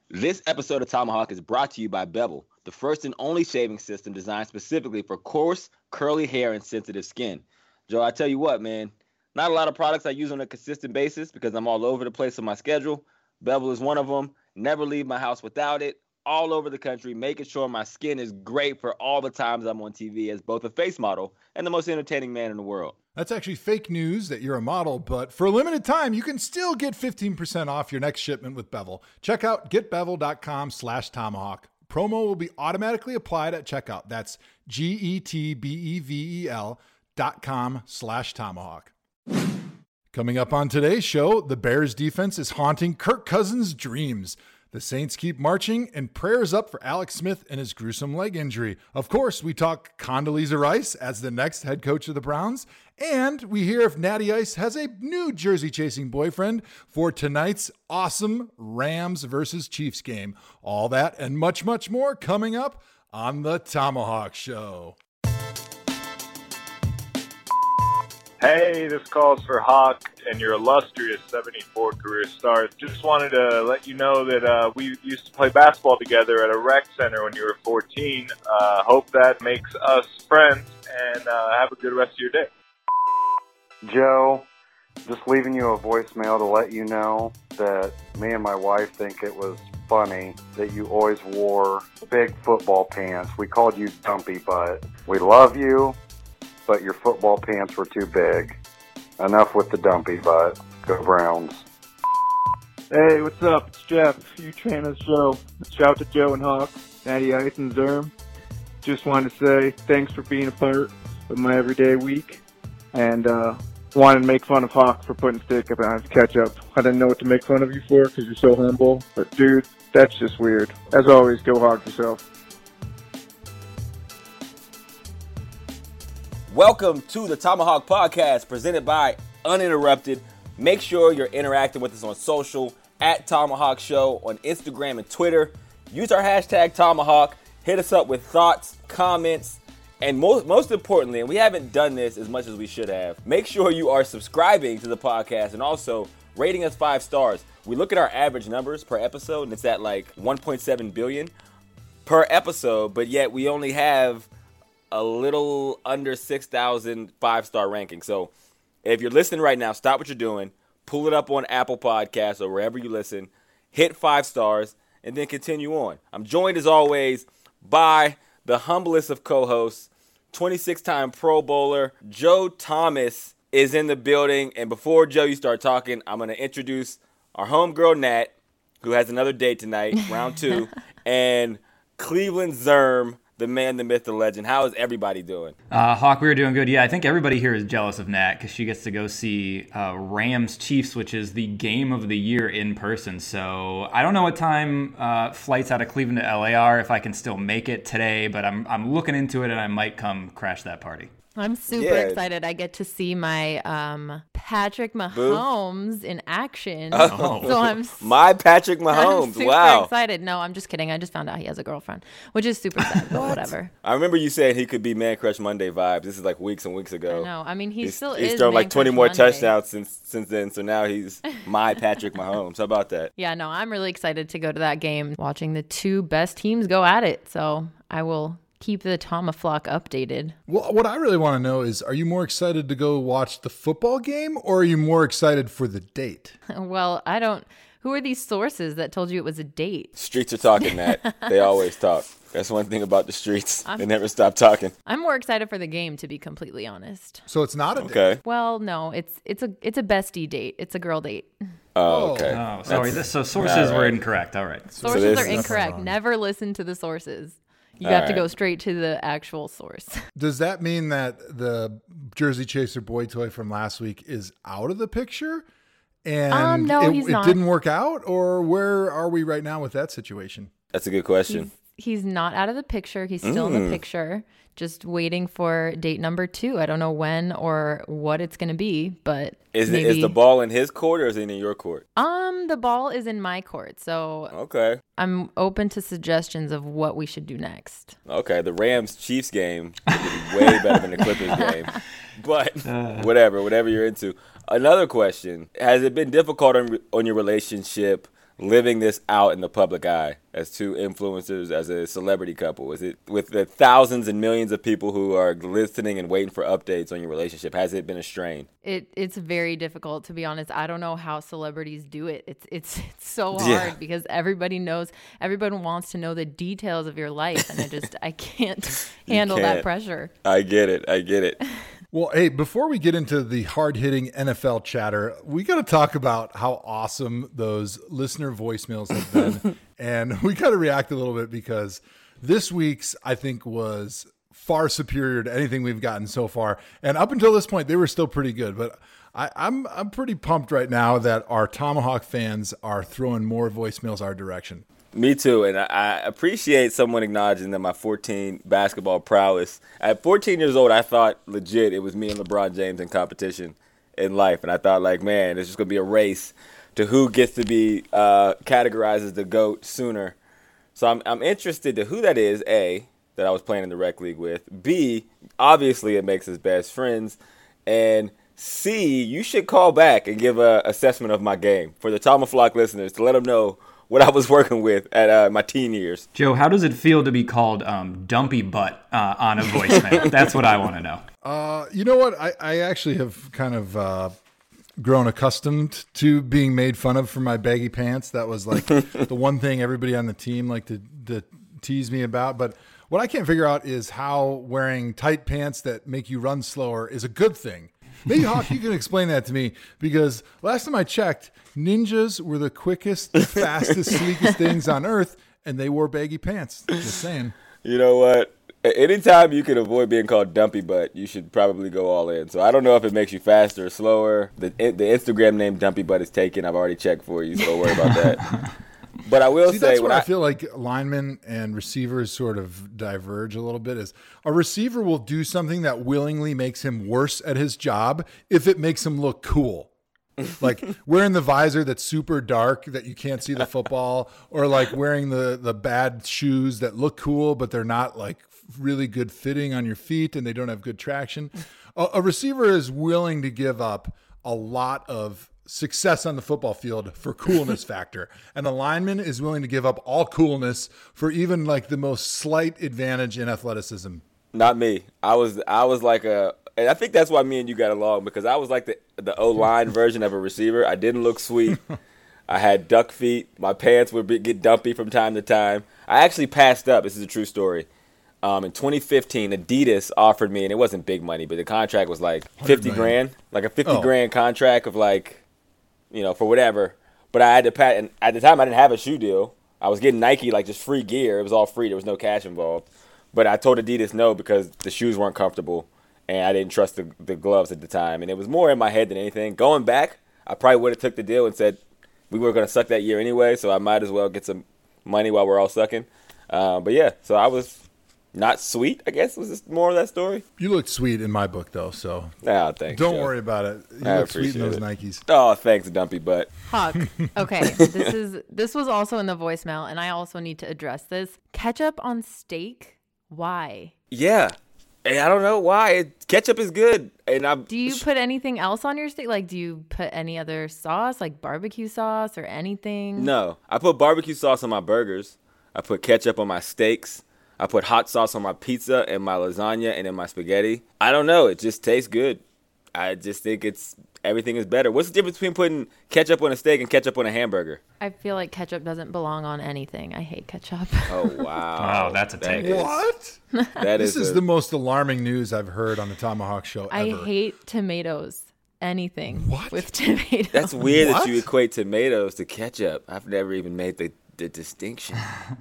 This episode of Tomahawk is brought to you by Bevel, the first and only shaving system designed specifically for coarse, curly hair and sensitive skin. Joe, I tell you what, man, not a lot of products I use on a consistent basis because I'm all over the place on my schedule. Bevel is one of them. Never leave my house without it. All over the country, making sure my skin is great for all the times I'm on TV as both a face model and the most entertaining man in the world. That's actually fake news that you're a model, but for a limited time, you can still get 15% off your next shipment with Bevel. Check out getbevel.com/tomahawk. Promo will be automatically applied at checkout. That's getbevel.com/tomahawk. Coming up on today's show, the Bears defense is haunting Kirk Cousins' dreams. The Saints keep marching, and prayers up for Alex Smith and his gruesome leg injury. Of course, we talk Condoleezza Rice as the next head coach of the Browns, and we hear if Natty Ice has a new jersey-chasing boyfriend for tonight's awesome Rams versus Chiefs game. All that and much, much more coming up on the Tomahawk Show. Hey, this calls for Hawk and your illustrious 74 career stars. Just wanted to let you know that we used to play basketball together at a rec center when you were 14. Hope that makes us friends, and have a good rest of your day. Joe, just leaving you a voicemail to let you know that me and my wife think it was funny that you always wore big football pants. We called you Dumpy Butt. We love you, but your football pants were too big. Enough with the Dumpy Butt. Go Browns. Hey, what's up? It's Jeff, you Trainers Show. Shout out to Joe and Hawk, Natty Ice and Zerm. Just wanted to say thanks for being a part of my everyday week, and wanted to make fun of Hawk for putting steak up on his ketchup. I didn't know what to make fun of you for because you're so humble, but dude, that's just weird. As always, go Hawk yourself. Welcome to the Tomahawk Podcast, presented by Uninterrupted. Make sure you're interacting with us on social, at Tomahawk Show on Instagram and Twitter. Use our hashtag Tomahawk. Hit us up with thoughts, comments, and most importantly, and we haven't done this as much as we should have, make sure you are subscribing to the podcast and also rating us 5 stars. We look at our average numbers per episode, and it's at like 1.7 billion per episode, but yet we only have a little under 6,000 5-star ranking. So if you're listening right now, stop what you're doing, pull it up on Apple Podcasts or wherever you listen, hit 5 stars, and then continue on. I'm joined as always by the humblest of co-hosts, 26-time Pro Bowler, Joe Thomas is in the building. And before, Joe, you start talking, I'm going to introduce our homegirl, Nat, who has another date tonight, round 2, and Cleveland Zerm, the man, the myth, the legend. How is everybody doing? Hawk, we were doing good. Yeah, I think everybody here is jealous of Nat because she gets to go see Rams Chiefs, which is the game of the year in person. So I don't know what time flights out of Cleveland to LA are, if I can still make it today, but I'm looking into it and I might come crash that party. I'm super excited. I get to see my Patrick Mahomes in action. Oh. So I'm my Patrick Mahomes. I'm super wow. excited. No, I'm just kidding. I just found out he has a girlfriend, which is super sad, but whatever. I remember you saying he could be Man Crush Monday vibes. This is like weeks and weeks ago. I know. I mean, he's still he's is thrown Man like 20 Crush more Monday. touchdowns since then. So now he's my Patrick Mahomes. How about that? Yeah, no, I'm really excited to go to that game, watching the 2 best teams go at it. So I will keep the Tomahawk updated. Well, what I really want to know is, are you more excited to go watch the football game, or are you more excited for the date? Well, I don't. Who are these sources that told you it was a date? Streets are talking, Nat. They always talk. That's one thing about the streets. They never stop talking. I'm more excited for the game, to be completely honest. So it's not a date. Okay. Well, no, it's a bestie date. It's a girl date. Oh, okay. Oh, sorry. So sources were incorrect. All right. Sources this are is- incorrect. Never listen to the sources. You All have to right. go straight to the actual source. Does that mean that the Jersey Chaser boy toy from last week is out of the picture? And No, he's it not. didn't work out? Or where are we right now with that situation? That's a good question. He's not out of the picture. He's still in the picture. Just waiting for date number 2. I don't know when or what it's going to be, but Is maybe... the ball in his court or is it in your court? The ball is in my court, so Okay. I'm open to suggestions of what we should do next. Okay, the Rams-Chiefs game could be way better than the Clippers game. But whatever you're into. Another question. Has it been difficult on your relationship living this out in the public eye as two influencers, as a celebrity couple? Is it with the thousands and millions of people who are listening and waiting for updates on your relationship? Has it been a strain? It's very difficult, to be honest. I don't know how celebrities do it. It's so hard because everybody knows, everybody wants to know the details of your life, and I can't handle that pressure. I get it. Well, hey, before we get into the hard-hitting NFL chatter, we got to talk about how awesome those listener voicemails have been. And we got to react a little bit because this week's, I think, was far superior to anything we've gotten so far. And up until this point, they were still pretty good. But I'm pretty pumped right now that our Tomahawk fans are throwing more voicemails our direction. Me too, and I appreciate someone acknowledging that my 14 basketball prowess. At 14 years old, I thought legit it was me and LeBron James in competition in life, and I thought, like, man, it's just going to be a race to who gets to be categorized as the GOAT sooner. So I'm interested to who that is, A, that I was playing in the rec league with, B, obviously it makes us best friends, and C, you should call back and give an assessment of my game for the Tomahawk listeners to let them know what I was working with at my teen years. Joe, how does it feel to be called dumpy butt on a voicemail? That's what I want to know. You know what? I actually have kind of grown accustomed to being made fun of for my baggy pants. That was like the one thing everybody on the team liked to tease me about. But what I can't figure out is how wearing tight pants that make you run slower is a good thing. Maybe, Hawk, you can explain that to me, because last time I checked, ninjas were the quickest, fastest, sleekest things on earth, and they wore baggy pants. Just saying. You know what? Anytime you can avoid being called dumpy butt, you should probably go all in. So I don't know if it makes you faster or slower. The Instagram name dumpy butt is taken. I've already checked for you, so don't worry about that. But I will say, that's what I feel like linemen and receivers sort of diverge a little bit. Is a receiver will do something that willingly makes him worse at his job if it makes him look cool. Like wearing the visor that's super dark that you can't see the football, or like wearing the bad shoes that look cool but they're not like really good fitting on your feet and they don't have good traction. A receiver is willing to give up a lot of success on the football field for coolness factor, and a lineman is willing to give up all coolness for even like the most slight advantage in athleticism. Not me. I was like and I think that's why me and you got along, because I was like the O-line version of a receiver. I didn't look sweet. I had duck feet. My pants would get dumpy from time to time. I actually passed up. This is a true story. In 2015, Adidas offered me, and it wasn't big money, but the contract was like 50 grand, like a 50 grand contract of like, you know, for whatever. But I had to pay, and at the time I didn't have a shoe deal. I was getting Nike like just free gear. It was all free. There was no cash involved. But I told Adidas no because the shoes weren't comfortable, and I didn't trust the gloves at the time. And it was more in my head than anything. Going back, I probably would have took the deal and said we were going to suck that year anyway, so I might as well get some money while we're all sucking. But yeah, so I was not sweet, I guess, was this more of that story. You look sweet in my book, though, so thanks. Don't Joe. worry about it. You I look sweet in those it. Nikes. Oh, thanks, dumpy butt. Hawk, okay, this was also in the voicemail, and I also need to address this. Ketchup on steak? Why? Yeah. Hey, I don't know why. Ketchup is good. And do you put anything else on your steak? Like, do you put any other sauce, like barbecue sauce or anything? No. I put barbecue sauce on my burgers. I put ketchup on my steaks. I put hot sauce on my pizza and my lasagna and in my spaghetti. I don't know. It just tastes good. I just think everything is better. What's the difference between putting ketchup on a steak and ketchup on a hamburger? I feel like ketchup doesn't belong on anything. I hate ketchup. Oh, wow. Oh, that's a take. What? This is the most alarming news I've heard on the Tomahawk Show ever. I hate tomatoes. Anything with tomatoes. That's weird that you equate tomatoes to ketchup. I've never even made the distinction.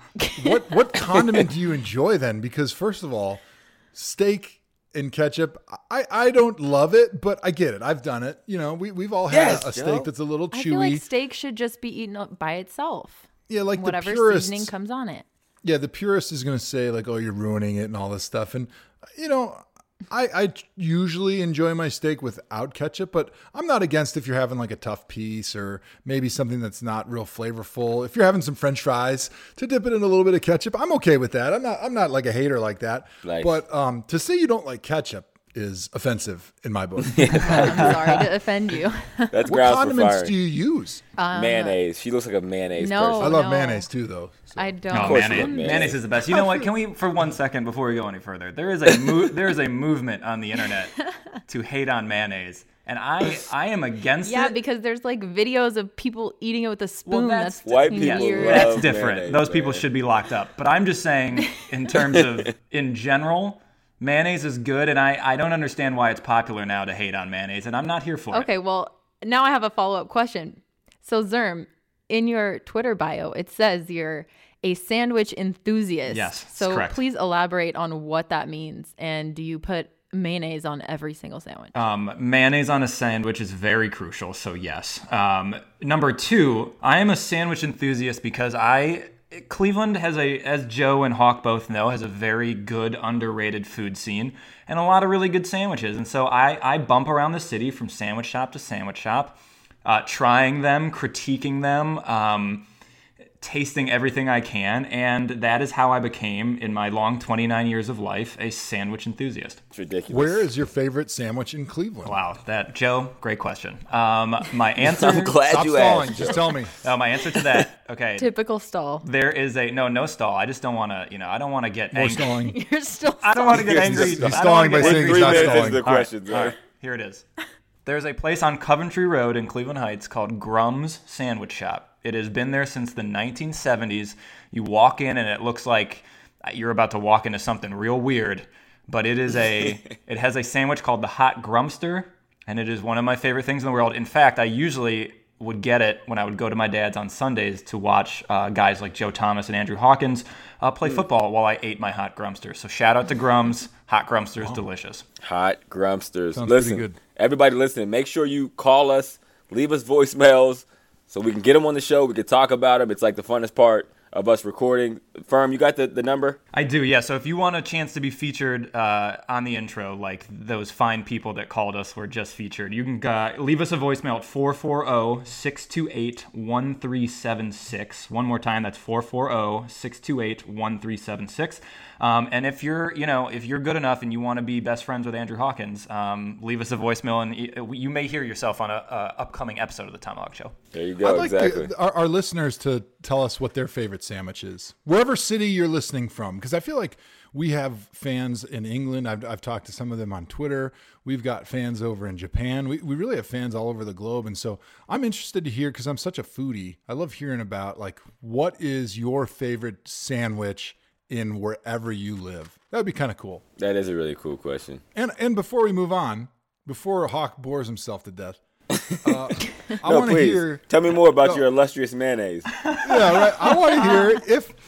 What condiment do you enjoy then? Because first of all, steak and ketchup, I don't love it, but I get it. I've done it. You know, we've all had a steak that's a little chewy. I feel like steak should just be eaten up by itself. Yeah, like whatever the purists, seasoning comes on it. Yeah, the purist is going to say like, "Oh, you're ruining it" and all this stuff. And you know, I usually enjoy my steak without ketchup, but I'm not against if you're having like a tough piece or maybe something that's not real flavorful. If you're having some French fries, to dip it in a little bit of ketchup, I'm okay with that. I'm not like a hater like that. Nice. But to say you don't like ketchup is offensive in my book. I'm sorry to offend you. That's What grounds for condiments firing. do you use? Mayonnaise. She looks like a mayonnaise No. person. I love no. mayonnaise too, though. So. I don't. Oh, course you mayonnaise. love mayonnaise. Mayonnaise is the best. You know what? Can we, for 1 second before we go any further, there is a movement on the internet to hate on mayonnaise, and I am against Yeah, it. because there's like videos of people eating it with a spoon. that's- White weird. people Yes, love that's different. mayonnaise, Those people man. should be locked up. But I'm just saying, in terms of in general, mayonnaise is good, and I don't understand why it's popular now to hate on mayonnaise, and I'm not here for it. Okay, well, now I have a follow-up question. So, Zerm, in your Twitter bio, it says you're a sandwich enthusiast. Yes, that's So correct. please elaborate on what that means. And do you put mayonnaise on every single sandwich? Mayonnaise on a sandwich is very crucial, so yes. Number two, I am a sandwich enthusiast because Cleveland has as Joe and Hawk both know, has a very good underrated food scene and a lot of really good sandwiches. And so I bump around the city from sandwich shop to sandwich shop, trying them, critiquing them, tasting everything I can, and that is how I became, in my long 29 years of life, a sandwich enthusiast. It's ridiculous. Where is your favorite sandwich in Cleveland? Wow, Joe, great question. My answer, I'm glad Stop you stalling. asked. Just tell me. my answer to that, okay, Typical stall. there is no stall. I just don't want to, I don't want to get More angry. stalling. You're still. I don't want to get angry. He's I don't stalling wanna by get saying angry. he's not 3 minutes into stalling. the questions, All right, here it is. There's a place on Coventry Road in Cleveland Heights called Grum's Sandwich Shop. It has been there since the 1970s. You walk in and it looks like you're about to walk into something real weird, but it has a sandwich called the Hot Grumster, and it is one of my favorite things in the world. In fact, I usually would get it when I would go to my dad's on Sundays to watch guys like Joe Thomas and Andrew Hawkins play football while I ate my Hot Grumster. So shout out to Grum's. Hot Grumster is delicious. Hot Grumpsters. Sounds Listen, pretty good. everybody listening, make sure you call us, leave us voicemails so we can get them on the show. We can talk about them. It's like the funnest part of us recording. Firm, you got the number? I do, yeah. So if you want a chance to be featured on the intro, like those fine people that called us were just featured, you can leave us a voicemail at 440-628-1376. One more time, that's 440-628-1376. And if you're good enough and you want to be best friends with Andrew Hawkins, leave us a voicemail, and you may hear yourself on a upcoming episode of the Tomahawk Show. There you go, I'd like exactly. our listeners to tell us what their favorite sandwich is, wherever city you're listening from, because I feel like we have fans in England. I've talked to some of them on Twitter. We've got fans over in Japan. We really have fans all over the globe, and so I'm interested to hear, because I'm such a foodie. I love hearing about, like, what is your favorite sandwich in wherever you live. That would be kind of cool. That is a really cool question. And before we move on, before Hawk bores himself to death, I No, want to please. hear. Tell me more about your illustrious mayonnaise. Yeah, right. I want to hear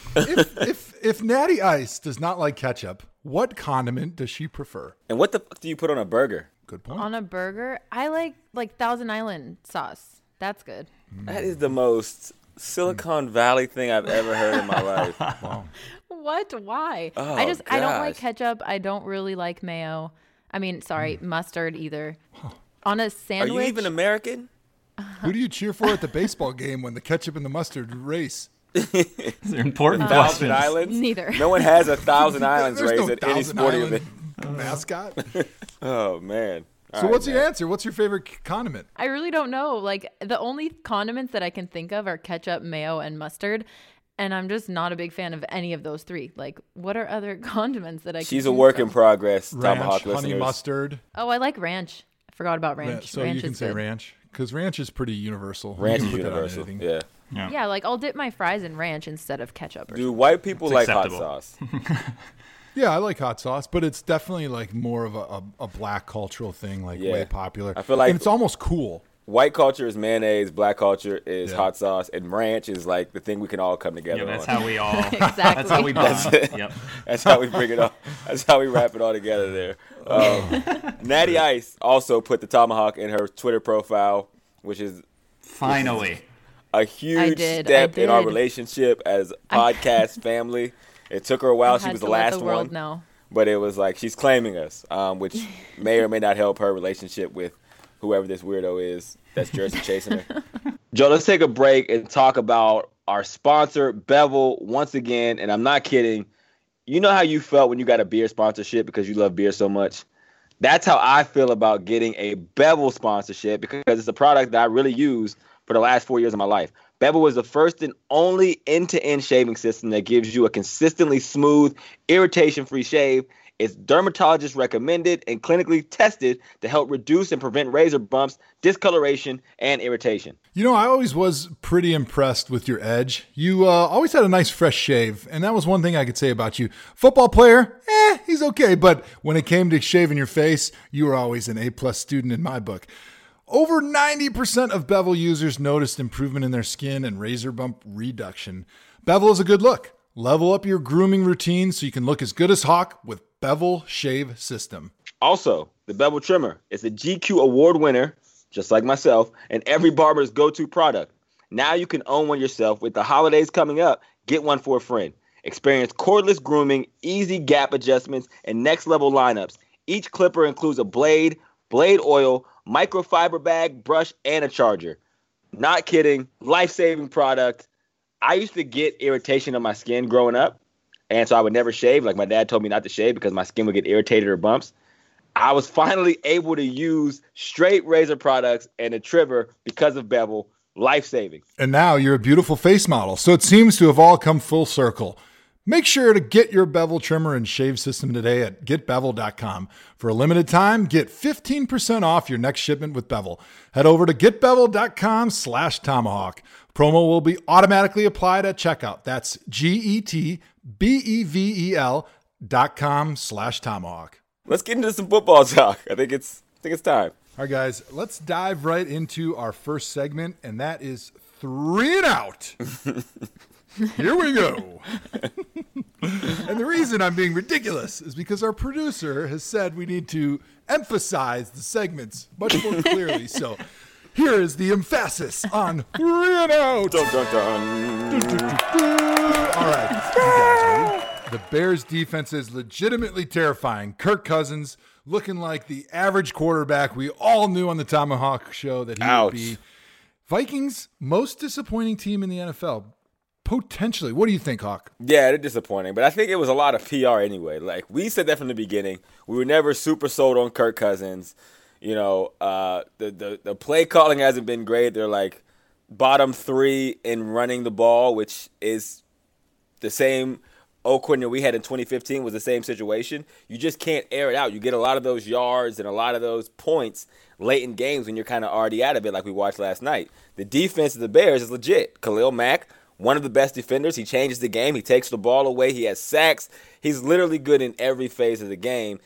if Natty Ice does not like ketchup, what condiment does she prefer? And what the fuck do you put on a burger? Good point. On a burger, I like Thousand Island sauce. That's good. That is the most Silicon Valley thing I've ever heard in my life. Wow. What? Why? Oh, I don't like gosh. ketchup. I don't really like mayo. I mean, sorry, mustard either. On a Are sandwich. you even American? Who do you cheer for at the baseball game when the ketchup and the mustard race? It's an important Thousand question. Islands? Neither. No one has a Thousand Islands There's race no at any Thousand sporting Island event. mascot. Oh, man. So what's your answer? What's your favorite condiment? I really don't know. Like, the only condiments that I can think of are ketchup, mayo, and mustard. And I'm just not a big fan of any of those three. Like, what are other condiments that I can She's a choose work from? in progress, Ranch, Tomahawk honey listeners. mustard. Oh, I like ranch. I forgot about ranch. So ranch you can is say good. ranch, because ranch is pretty universal. You Ranch can is put that on universal. anything. Yeah. Yeah, like I'll dip my fries in ranch instead of ketchup. Or Do white people It's like acceptable. hot sauce? Yeah, I like hot sauce, but it's definitely like more of a black cultural thing, like Yeah. way popular. I feel like- and it's almost cool. White culture is mayonnaise, black culture is Yeah. hot sauce, and ranch is like the thing we can all come together Yeah, that's on. how we all. Exactly. That's how we bond. Yep. That's how we bring it all. That's how we wrap it all together there. Natty Ice also put the Tomahawk in her Twitter profile, which is Finally. a huge did, step I in our did. relationship as podcast family. It took her a while. I She had was to the let last the world one. know. But it was like she's claiming us, which may or may not help her relationship with whoever this weirdo is that's Jersey chasing her. Joe, let's take a break and talk about our sponsor, Bevel, once again. And I'm not kidding. You know how you felt when you got a beer sponsorship because you love beer so much? That's how I feel about getting a Bevel sponsorship, because it's a product that I really use for the last 4 years of my life. Bevel is the first and only end-to-end shaving system that gives you a consistently smooth, irritation-free shave. It's dermatologist recommended and clinically tested to help reduce and prevent razor bumps, discoloration, and irritation. You know, I always was pretty impressed with your edge. You always had a nice fresh shave, and that was one thing I could say about you. Football player, he's okay, but when it came to shaving your face, you were always an A+ student in my book. Over 90% of Bevel users noticed improvement in their skin and razor bump reduction. Bevel is a good look. Level up your grooming routine so you can look as good as Hawk with Bevel Shave System. Also, the Bevel Trimmer is a GQ award winner, just like myself, and every barber's go-to product. Now you can own one yourself. With the holidays coming up, get one for a friend. Experience cordless grooming, easy gap adjustments, and next-level lineups. Each clipper includes a blade oil, microfiber bag, brush, and a charger. Not kidding. Life-saving product. I used to get irritation on my skin growing up, and so I would never shave. Like, my dad told me not to shave because my skin would get irritated or bumps. I was finally able to use straight razor products and a trimmer because of Bevel. Life-saving. And now you're a beautiful face model, so it seems to have all come full circle. Make sure to get your Bevel trimmer and shave system today at getbevel.com. For a limited time, get 15% off your next shipment with Bevel. Head over to getbevel.com/tomahawk. Promo will be automatically applied at checkout. That's getbevel.com/tomahawk. Let's get into some football talk. I think it's time. All right, guys, let's dive right into our first segment, and that is 3 and Out. Here we go. And the reason I'm being ridiculous is because our producer has said we need to emphasize the segments much more clearly. So here is the emphasis on 3 and Out. Dun, dun, dun. All right, you guys ready? The Bears defense is legitimately terrifying. Kirk Cousins looking like the average quarterback we all knew on the Tomahawk show that he would be. Vikings, most disappointing team in the NFL. Potentially. What do you think, Hawk? Yeah, they're disappointing, but I think it was a lot of PR anyway. Like, we said that from the beginning. We were never super sold on Kirk Cousins. You know, the play calling hasn't been great. They're like bottom 3 in running the ball, which is the same Oakland that we had in 2015 was the same situation. You just can't air it out. You get a lot of those yards and a lot of those points late in games when you're kind of already out of it, like we watched last night. The defense of the Bears is legit. Khalil Mack, one of the best defenders. He changes the game. He takes the ball away. He has sacks. He's literally good in every phase of the game.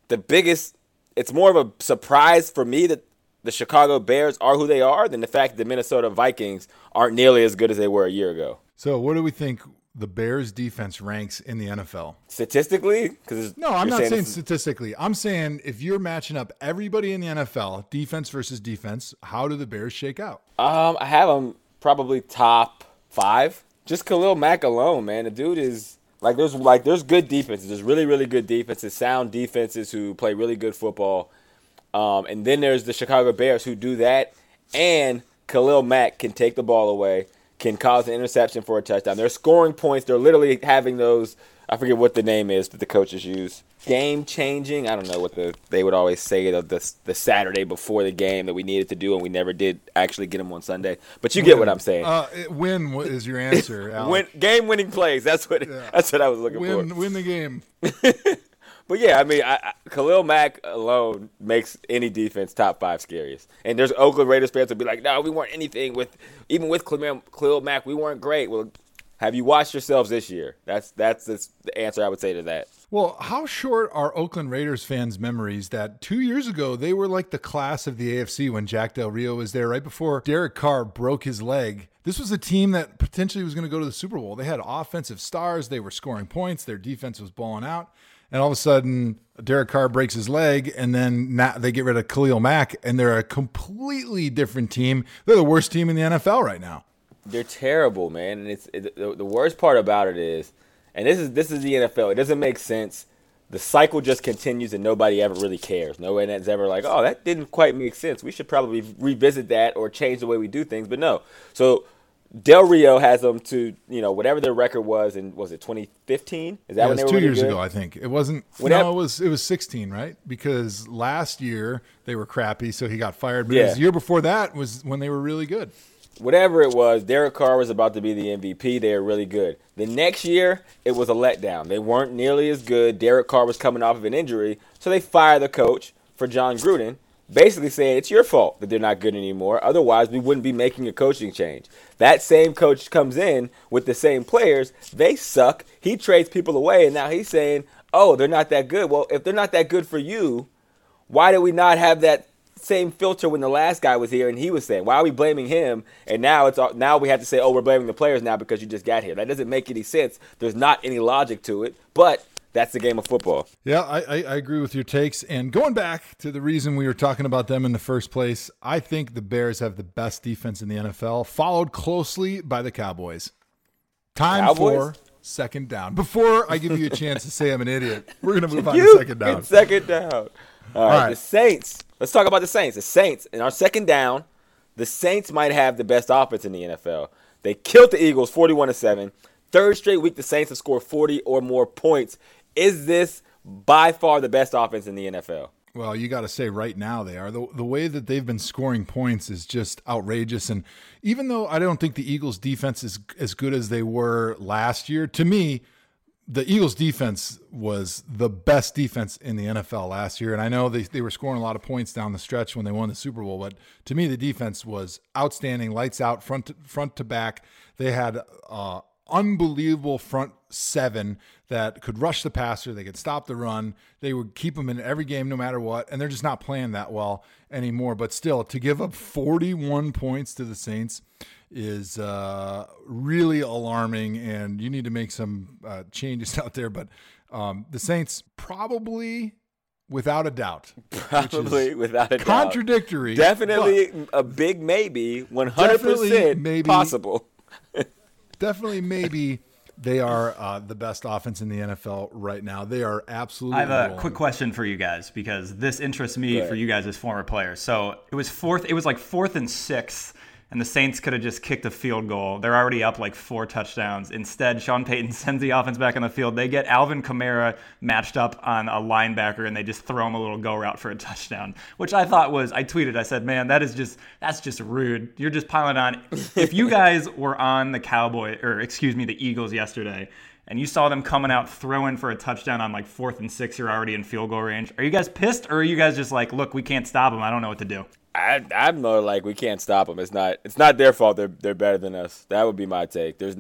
It's more of a surprise for me that the Chicago Bears are who they are than the fact that the Minnesota Vikings aren't nearly as good as they were a year ago. So what do we think the Bears defense ranks in the NFL? Statistically? No, I'm not saying statistically. I'm saying if you're matching up everybody in the NFL, defense versus defense, how do the Bears shake out? I have them probably top 5. Just Khalil Mack alone, man. The dude is there's good defenses. There's really, really good defenses, sound defenses who play really good football. And then there's the Chicago Bears who do that, and Khalil Mack can take the ball away, can cause an interception for a touchdown. They're scoring points. They're literally having those, I forget what the name is that the coaches use. Game-changing. I don't know what they would always say the Saturday before the game that we needed to do, and we never did actually get them on Sunday. But you get what I'm saying. Win is your answer, Alex. Game-winning plays. That's what I was looking for. Win the game. But yeah, I mean, Khalil Mack alone makes any defense top 5 scariest. And there's Oakland Raiders fans who'll be like, no, we weren't anything even with Khalil Mack, we weren't great. Well, have you watched yourselves this year? That's the answer I would say to that. Well, how short are Oakland Raiders fans' memories that 2 years ago they were like the class of the AFC when Jack Del Rio was there right before Derek Carr broke his leg. This was a team that potentially was going to go to the Super Bowl. They had offensive stars. They were scoring points. Their defense was balling out. And all of a sudden, Derek Carr breaks his leg, and then they get rid of Khalil Mack, and they're a completely different team. They're the worst team in the NFL right now. They're terrible, man. And the worst part about it is, and this is the NFL. It doesn't make sense. The cycle just continues, and nobody ever really cares. No one is ever like, oh, that didn't quite make sense. We should probably revisit that or change the way we do things. But no. So Del Rio has them to, whatever their record was was it 2015? Is that when they were 2 really years good? ago, I think. It wasn't. Whatever. No, it was 16, right? Because last year they were crappy, so he got fired. But the year before that was when they were really good. Whatever it was, Derek Carr was about to be the MVP. They were really good. The next year, it was a letdown. They weren't nearly as good. Derek Carr was coming off of an injury, so they fired the coach for John Gruden, basically saying it's your fault that they're not good anymore. Otherwise, we wouldn't be making a coaching change. That same coach comes in with the same players. They suck. He trades people away, and now he's saying, oh, they're not that good. Well, if they're not that good for you, why did we not have that same filter when the last guy was here and he was saying, why are we blaming him? And now we have to say, oh, we're blaming the players now because you just got here. That doesn't make any sense. There's not any logic to it, but that's the game of football. Yeah, I agree with your takes. And going back to the reason we were talking about them in the first place, I think the Bears have the best defense in the NFL, followed closely by the Cowboys. Time for second down. Before I give you a chance to say I'm an idiot, we're going to move on to second down. Second down. All right, the Saints. Let's talk about the Saints. The Saints, in our second down, the Saints might have the best offense in the NFL. They killed the Eagles 41-7. Third straight week, the Saints have scored 40 or more points. Is this by far the best offense in the NFL? Well, you got to say right now they are. The way that they've been scoring points is just outrageous. And even though I don't think the Eagles' defense is as good as they were last year, to me, the Eagles' defense was the best defense in the NFL last year. And I know they were scoring a lot of points down the stretch when they won the Super Bowl, but to me, the defense was outstanding, lights out, front to back. They had unbelievable front seven that could rush the passer. They could stop the run. They would keep them in every game no matter what, and they're just not playing that well anymore. But still, to give up 41 points to the Saints is really alarming, and you need to make some changes out there. But the Saints probably, without a doubt. Probably without a doubt. Contradictory. Definitely a big maybe, 100% maybe, possible. Definitely maybe they are the best offense in the NFL right now. They are absolutely I have a rolling. quick question for you guys because this interests me for you guys as former players. So it was like 4th and 6, and the Saints could have just kicked a field goal. They're already up like 4 touchdowns. Instead, Sean Payton sends the offense back on the field. They get Alvin Kamara matched up on a linebacker, and they just throw him a little go route for a touchdown, which I thought was, I tweeted, I said, man, that's just rude. You're just piling on. If you guys were on the the Eagles yesterday, and you saw them coming out throwing for a touchdown on like 4th and 6, you're already in field goal range. Are you guys pissed, or are you guys just like, look, we can't stop them. I don't know what to do? I'm more like we can't stop them. It's not their fault. They're better than us. That would be my take. There's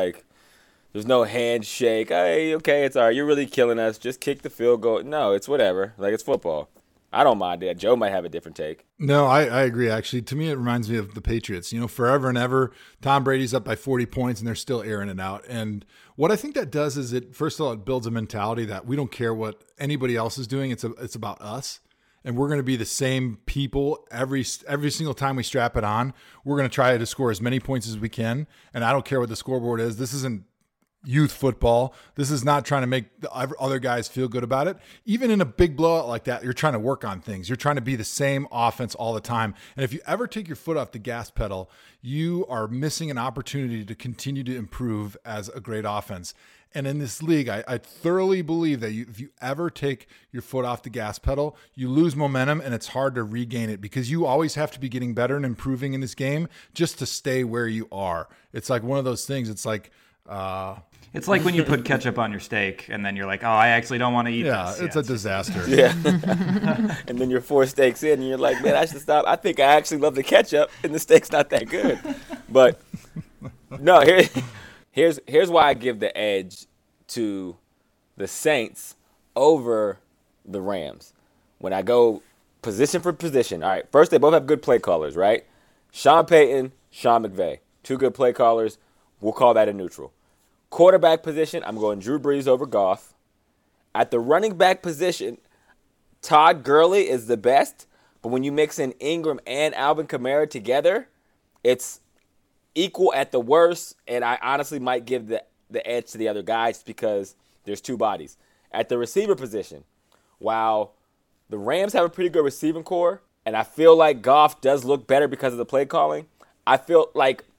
no handshake. Hey, okay, it's all right. You're really killing us. Just kick the field goal. No, it's whatever. Like, it's football. I don't mind that. Joe might have a different take. No, I agree, actually. To me, it reminds me of the Patriots. Forever and ever, Tom Brady's up by 40 points, and they're still airing it out. And what I think that does is first of all, it builds a mentality that we don't care what anybody else is doing. It's about us. And we're going to be the same people every single time we strap it on. We're going to try to score as many points as we can. And I don't care what the scoreboard is. This isn't youth football. This is not trying to make the other guys feel good about it. Even in a big blowout like that, you're trying to work on things. You're trying to be the same offense all the time. And if you ever take your foot off the gas pedal, you are missing an opportunity to continue to improve as a great offense. And in this league, I thoroughly believe that if you ever take your foot off the gas pedal, you lose momentum and it's hard to regain it because you always have to be getting better and improving in this game just to stay where you are. It's like one of those things. It's like when you put ketchup on your steak and then you're like, oh, I actually don't want to eat this. Yeah, it's a disaster. Yeah. And then you're 4 steaks in and you're like, man, I should stop. I think I actually love the ketchup and the steak's not that good. But no, Here's why I give the edge to the Saints over the Rams. When I go position for position, all right, first they both have good play callers, right? Sean Payton, Sean McVay, 2 good play callers. We'll call that a neutral. Quarterback position, I'm going Drew Brees over Goff. At the running back position, Todd Gurley is the best, but when you mix in Ingram and Alvin Kamara together, it's equal at the worst, and I honestly might give the edge to the other guys because there's 2 bodies. At the receiver position, while the Rams have a pretty good receiving core, and I feel like Goff does look better because of the play calling, I feel like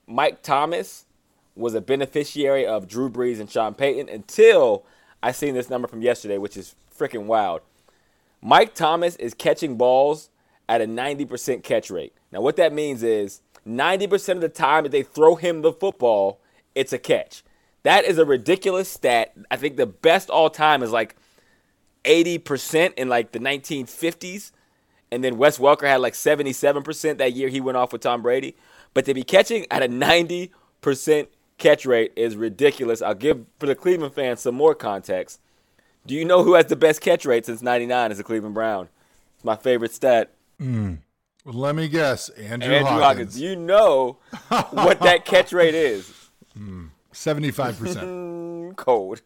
Mike Thomas was a beneficiary of Drew Brees and Sean Payton until I seen this number from yesterday, which is freaking wild. Mike Thomas is catching balls at a 90% catch rate. Now, what that means is 90% of the time that they throw him the football, it's a catch. That is a ridiculous stat. I think the best all time is like 80% in like the 1950s. And then Wes Welker had like 77% that year he went off with Tom Brady. But to be catching at a 90% catch rate is ridiculous. I'll give, for the Cleveland fans, some more context. Do you know who has the best catch rate since 99 as a Cleveland Brown? It's my favorite stat. Well, let me guess. Andrew Hawkins. Hawkins. You know what that catch rate is. 75%. Cold.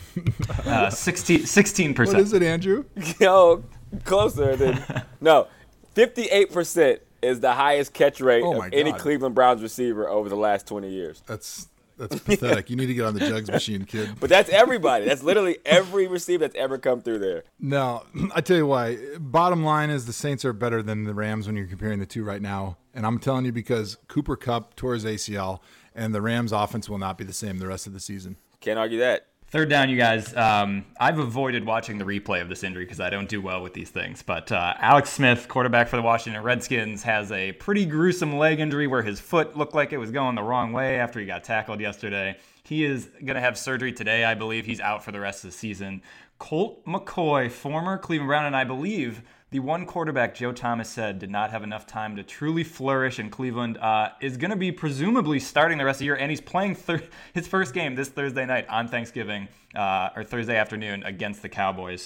16%. What is it, Andrew? Yo, closer than no. 58% is the highest catch rate of any Cleveland Browns receiver over the last 20 years. That's pathetic. You need to get on the jugs machine, kid. But that's everybody. That's literally every receiver that's ever come through there. No, I tell you why. Bottom line is the Saints are better than the Rams when you're comparing the two right now. And I'm telling you because Cooper Kupp tore his ACL, and the Rams offense will not be the same the rest of the season. Can't argue that. Third down, you guys. I've avoided watching the replay of this injury because I don't do well with these things. But Alex Smith, quarterback for the Washington Redskins, has a pretty gruesome leg injury where his foot looked like it was going the wrong way after he got tackled yesterday. He is going to have surgery today, I believe. He's out for the rest of the season. Colt McCoy, former Cleveland Brown, and I believe the one quarterback Joe Thomas said did not have enough time to truly flourish in Cleveland, is going to be presumably starting the rest of the year, and he's playing his first game this Thursday night on Thanksgiving, or Thursday afternoon against the Cowboys.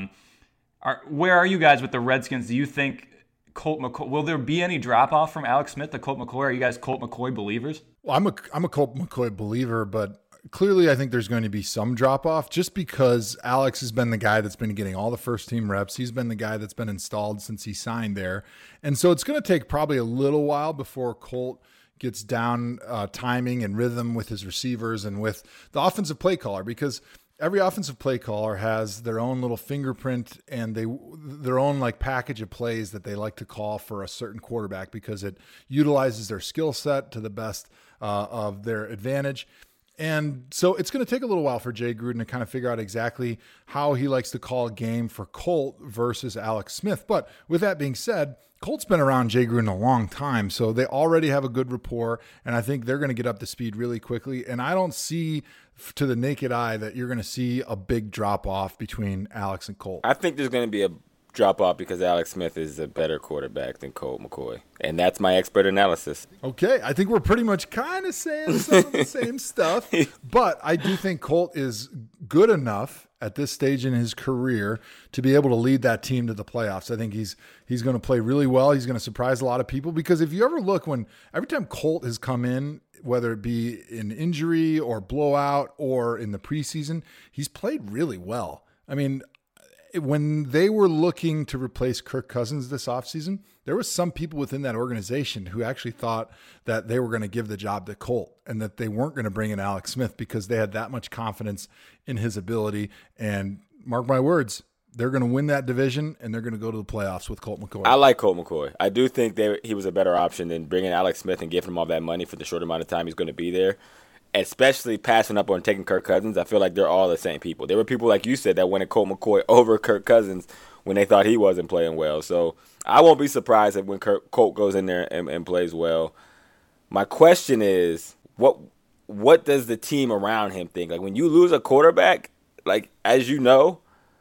Where are you guys with the Redskins? Do you think Colt McCoy, will there be any drop-off from Alex Smith to Colt McCoy? Are you guys Colt McCoy believers? Well, I'm a Colt McCoy believer, but clearly I think there's going to be some drop-off just because Alex has been the guy that's been getting all the first-team reps. He's been the guy that's been installed since he signed there. And so it's going to take probably a little while before Colt gets down timing and rhythm with his receivers and with the offensive play caller, because every offensive play caller has their own little fingerprint and their own like package of plays that they like to call for a certain quarterback because it utilizes their skill set to the best of their advantage. And so it's going to take a little while for Jay Gruden to kind of figure out exactly how he likes to call a game for Colt versus Alex Smith. But with that being said, Colt's been around Jay Gruden a long time, so they already have a good rapport, and I think they're going to get up to speed really quickly. And I don't see to the naked eye that you're going to see a big drop-off between Alex and Colt. I think there's going to be a drop-off because Alex Smith is a better quarterback than Colt McCoy. And that's my expert analysis. Okay, I think we're pretty much kind of saying some of the same stuff. But I do think Colt is good enough at this stage in his career to be able to lead that team to the playoffs. I think he's going to play really well. He's going to surprise a lot of people because if you ever look, every time Colt has come in, whether it be in injury or blowout or in the preseason, he's played really well. I mean, when they were looking to replace Kirk Cousins this offseason, there was some people within that organization who actually thought that they were going to give the job to Colt and that they weren't going to bring in Alex Smith because they had that much confidence in his ability. And mark my words, they're going to win that division and they're going to go to the playoffs with Colt McCoy. I like Colt McCoy. I do think he was a better option than bringing Alex Smith and giving him all that money for the short amount of time he's going to be there. Especially passing up on taking Kirk Cousins. I feel like they're all the same people. There were people, like you said, that wanted Colt McCoy over Kirk Cousins when they thought he wasn't playing well. So I won't be surprised if when Colt goes in there and plays well. My question is, what does the team around him think? Like when you lose a quarterback, like as you know,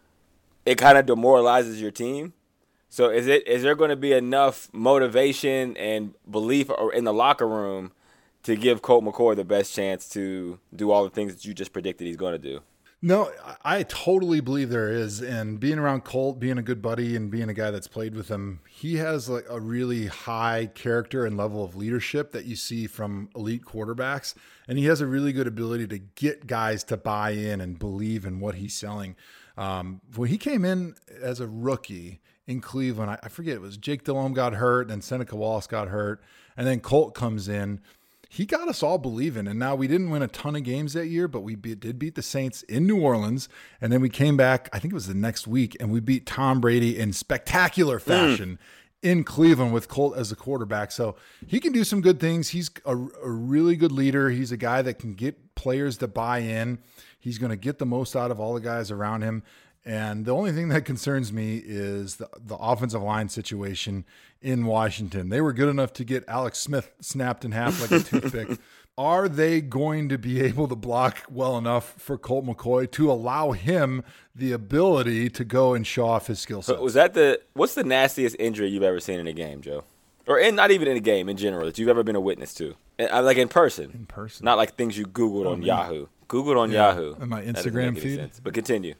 it kind of demoralizes your team. So is there going to be enough motivation and belief in the locker room to give Colt McCoy the best chance to do all the things that you just predicted he's going to do? No, I totally believe there is. And being around Colt, being a good buddy and being a guy that's played with him, he has like a really high character and level of leadership that you see from elite quarterbacks. And he has a really good ability to get guys to buy in and believe in what he's selling. When he came in as a rookie in Cleveland, I forget, it was Jake Delhomme got hurt, then Seneca Wallace got hurt, and then Colt comes in. He got us all believing, and now we didn't win a ton of games that year, but we did beat the Saints in New Orleans, and then we came back, I think it was the next week, and we beat Tom Brady in spectacular fashion in Cleveland with Colt as a quarterback. So he can do some good things. He's a really good leader. He's a guy that can get players to buy in. He's going to get the most out of all the guys around him. And the only thing that concerns me is the offensive line situation in Washington. They were good enough to get Alex Smith snapped in half like a toothpick. Are they going to be able to block well enough for Colt McCoy to allow him the ability to go and show off his skill set? What's the nastiest injury you've ever seen in a game, Joe? Or not even in a game in general that you've ever been a witness to? Like in person. In person. Not like things you Googled on Yahoo. Googled on Yahoo. In my Instagram feed. Sense. But continue.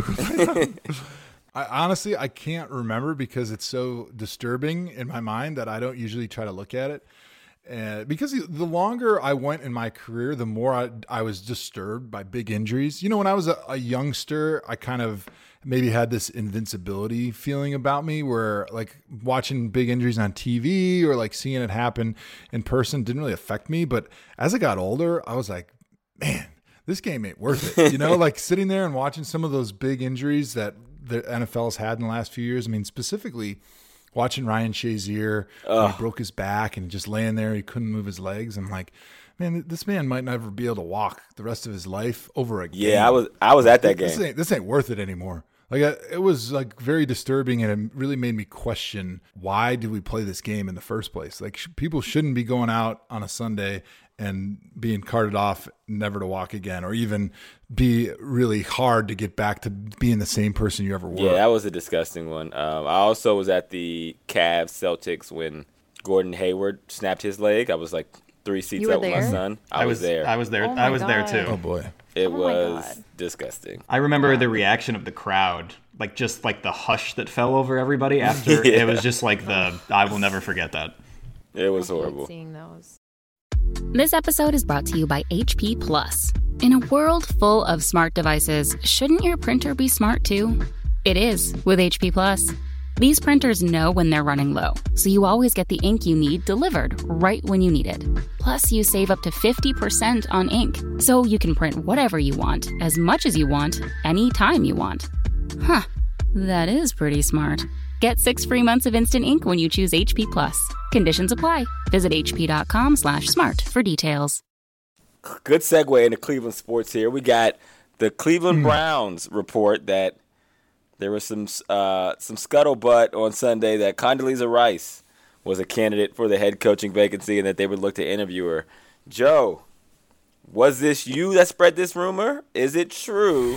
Honestly, I can't remember because it's so disturbing in my mind that I don't usually try to look at it. Because the longer I went in my career, the more I was disturbed by big injuries. You know, when I was a youngster, I kind of maybe had this invincibility feeling about me where like watching big injuries on TV or like seeing it happen in person didn't really affect me. But as I got older, I was like, man, this game ain't worth it. You know, like sitting there and watching some of those big injuries that the NFL's had in the last few years. I mean, specifically watching Ryan Shazier, he broke his back and just laying there, he couldn't move his legs. I'm like, man, this man might never be able to walk the rest of his life over a game. Yeah, I was at that game. This ain't worth it anymore. Like it was like very disturbing, and it really made me question, why did we play this game in the first place? Like people shouldn't be going out on a Sunday and being carted off never to walk again, or even be really hard to get back to being the same person you ever were. Yeah, that was a disgusting one. I also was at the Cavs Celtics when Gordon Hayward snapped his leg. I was like 3 seats up with my son. I was there. I was there. Oh I was there God. too. Oh boy. It Oh my was God. disgusting. I remember the reaction of the crowd, like just like the hush that fell over everybody after. Yeah. It was just like I will never forget that. It was I hate horrible. seeing those. This episode is brought to you by HP Plus. In a world full of smart devices, shouldn't your printer be smart too? It is with HP Plus. These printers know when they're running low, so you always get the ink you need delivered right when you need it. Plus, you save up to 50% on ink, so you can print whatever you want, as much as you want, anytime you want. Huh, that is pretty smart. Get 6 free months of instant ink when you choose HP Plus. Conditions apply. Visit hp.com/smart for details. Good segue into Cleveland sports here. We got the Cleveland Browns report that there was some scuttlebutt on Sunday that Condoleezza Rice was a candidate for the head coaching vacancy and that they would look to interview her. Joe, was this you that spread this rumor? Is it true?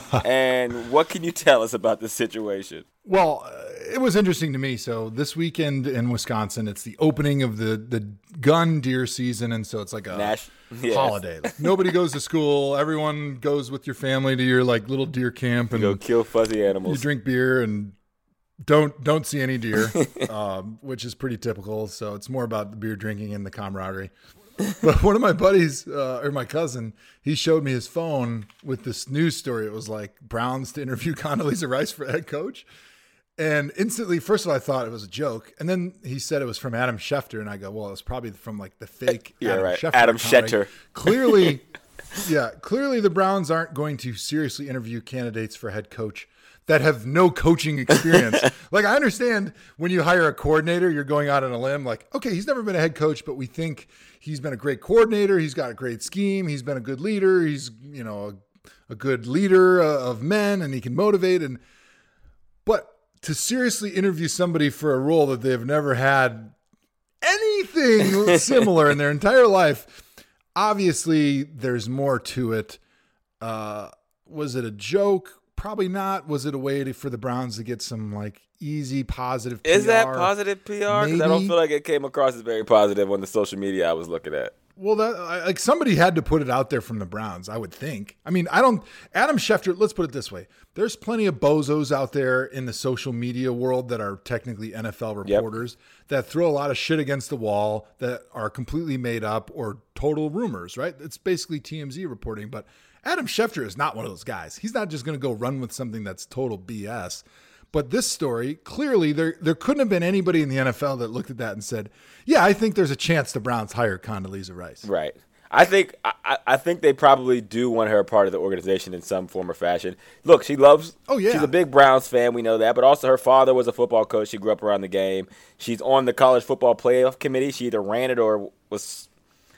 And what can you tell us about this situation? Well, it was interesting to me. So this weekend in Wisconsin, it's the opening of the gun deer season. And so it's like a holiday. Like, nobody goes to school. Everyone goes with your family to your like little deer camp and Go kill fuzzy animals. you drink beer and don't see any deer, which is pretty typical. So it's more about the beer drinking and the camaraderie. But one of my buddies, or my cousin, he showed me his phone with this news story. It was like Browns to interview Condoleezza Rice for head coach. And instantly, first of all, I thought it was a joke. And then he said it was from Adam Schefter. And I go, well, it was probably from like the fake Schefter Adam account. Schechter. Clearly, clearly the Browns aren't going to seriously interview candidates for head coach that have no coaching experience. Like, I understand when you hire a coordinator, you're going out on a limb. Like, okay, he's never been a head coach, but we think he's been a great coordinator. He's got a great scheme. He's been a good leader. He's, a good leader of men, and he can motivate. But to seriously interview somebody for a role that they've never had anything similar in their entire life, obviously there's more to it. Was it a joke? Probably not. Was it a way for the Browns to get some like easy positive PR? Is that positive PR? Because I don't feel like it came across as very positive on the social media I was looking at. Well, like somebody had to put it out there from the Browns, I would think. I mean, Adam Schefter, let's put it this way. There's plenty of bozos out there in the social media world that are technically NFL reporters that throw a lot of shit against the wall that are completely made up or total rumors, right? It's basically TMZ reporting, but Adam Schefter is not one of those guys. He's not just going to go run with something that's total BS. But this story, clearly there couldn't have been anybody in the NFL that looked at that and said, yeah, I think there's a chance the Browns hire Condoleezza Rice. Right. I think they probably do want her a part of the organization in some form or fashion. Look, she loves. Oh yeah, she's a big Browns fan. We know that, but also her father was a football coach. She grew up around the game. She's on the college football playoff committee. She either ran it or was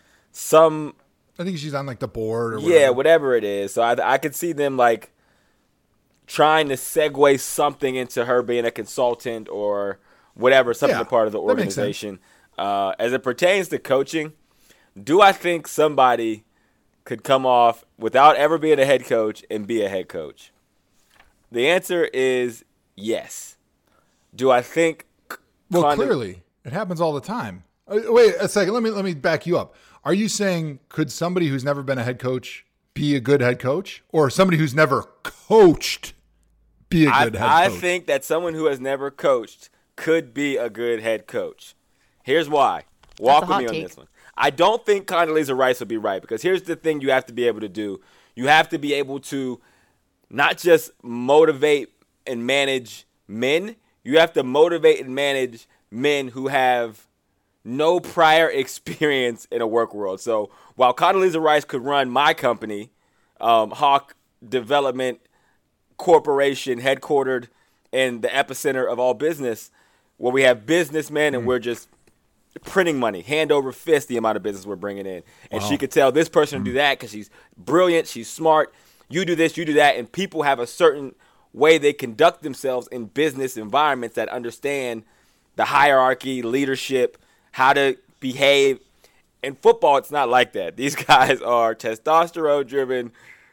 some. I think she's on like the board or whatever. Yeah, whatever it is. So I could see them like trying to segue something into her being a consultant or whatever, something a part of the organization. As it pertains to coaching. Do I think somebody could come off without ever being a head coach and be a head coach? The answer is yes. Do I think? Well, clearly, it happens all the time. Wait a second. Let me back you up. Are you saying could somebody who's never been a head coach be a good head coach, or somebody who's never coached be a good head coach? I think that someone who has never coached could be a good head coach. Here's why. Walk with me on this one. I don't think Condoleezza Rice will be right, because here's the thing you have to be able to do. You have to be able to not just motivate and manage men. You have to motivate and manage men who have no prior experience in a work world. So while Condoleezza Rice could run my company, Hawk Development Corporation, headquartered in the epicenter of all business, where we have businessmen and we're just printing money, hand over fist, the amount of business we're bringing in. And she could tell this person to do that because she's brilliant, she's smart. You do this, you do that. And people have a certain way they conduct themselves in business environments that understand the hierarchy, leadership, how to behave. In football, it's not like that. These guys are testosterone-driven.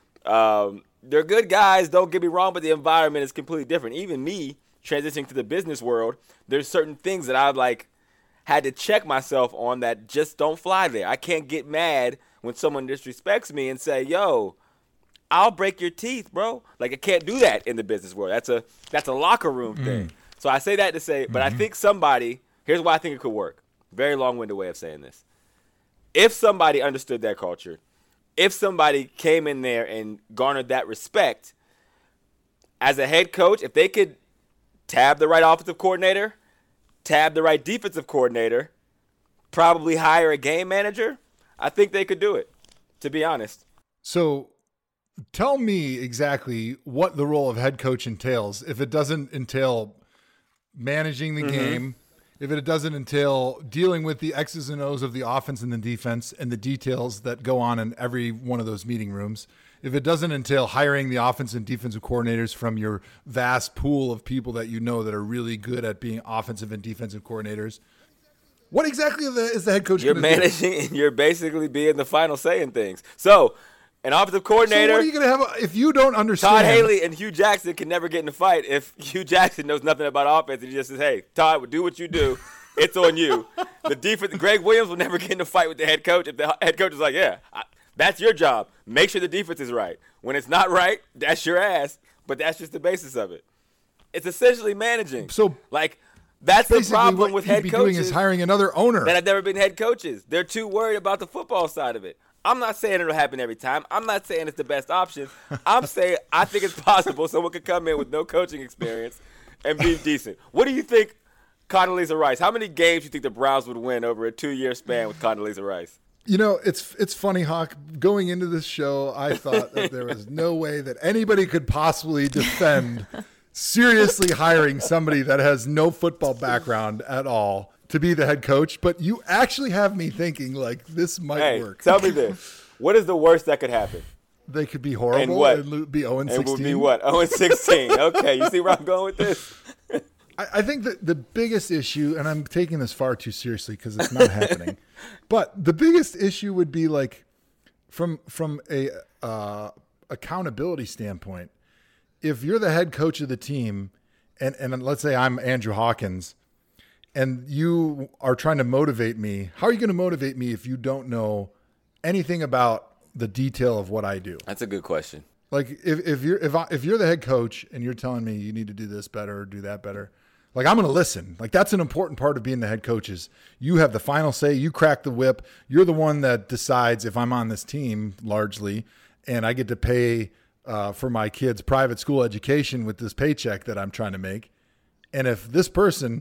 They're good guys, don't get me wrong, but the environment is completely different. Even me, transitioning to the business world, there's certain things that I've had to check myself on that just don't fly there. I can't get mad when someone disrespects me and say, yo, I'll break your teeth, bro. I can't do that in the business world. That's a locker room thing. So I say that to say, but I think somebody, here's why I think it could work. Very long-winded way of saying this. If somebody understood that culture, if somebody came in there and garnered that respect, as a head coach, if they could tab the right offensive coordinator, tab the right defensive coordinator, probably hire a game manager, I think they could do it, to be honest. So tell me exactly what the role of head coach entails. If it doesn't entail managing the game, if it doesn't entail dealing with the X's and O's of the offense and the defense and the details that go on in every one of those meeting rooms, if it doesn't entail hiring the offensive and defensive coordinators from your vast pool of people that you know that are really good at being offensive and defensive coordinators, what exactly is the head coach going to do? You're managing and you're basically being the final say in things. So an offensive coordinator. So what are you going to have if you don't understand? Todd Haley and Hugh Jackson can never get in a fight if Hugh Jackson knows nothing about offense and he just says, hey, Todd, do what you do. It's on you. The defense, Greg Williams will never get in a fight with the head coach if the head coach is like, yeah, that's your job. Make sure the defense is right. When it's not right, that's your ass. But that's just the basis of it. It's essentially managing. So that's the problem with head coaches. Doing is hiring another owner that have never been head coaches. They're too worried about the football side of it. I'm not saying it'll happen every time. I'm not saying it's the best option. I'm saying I think it's possible someone could come in with no coaching experience and be decent. What do you think, Condoleezza Rice? How many games do you think the Browns would win over a 2-year span with Condoleezza Rice? You know, it's funny, Hawk. Going into this show, I thought that there was no way that anybody could possibly defend seriously hiring somebody that has no football background at all to be the head coach. But you actually have me thinking this might work. Tell me this. What is the worst that could happen? They could be horrible and be 0-16. And would be what? 0-16. Okay, you see where I'm going with this? I think that the biggest issue, and I'm taking this far too seriously because it's not happening, but the biggest issue would be from a accountability standpoint. If you're the head coach of the team, and let's say I'm Andrew Hawkins, and you are trying to motivate me, how are you going to motivate me if you don't know anything about the detail of what I do? That's a good question. If you're the head coach and you're telling me you need to do this better or do that better, I'm going to listen. That's an important part of being the head coach is you have the final say. You crack the whip. You're the one that decides if I'm on this team largely, and I get to pay for my kids' private school education with this paycheck that I'm trying to make. And if this person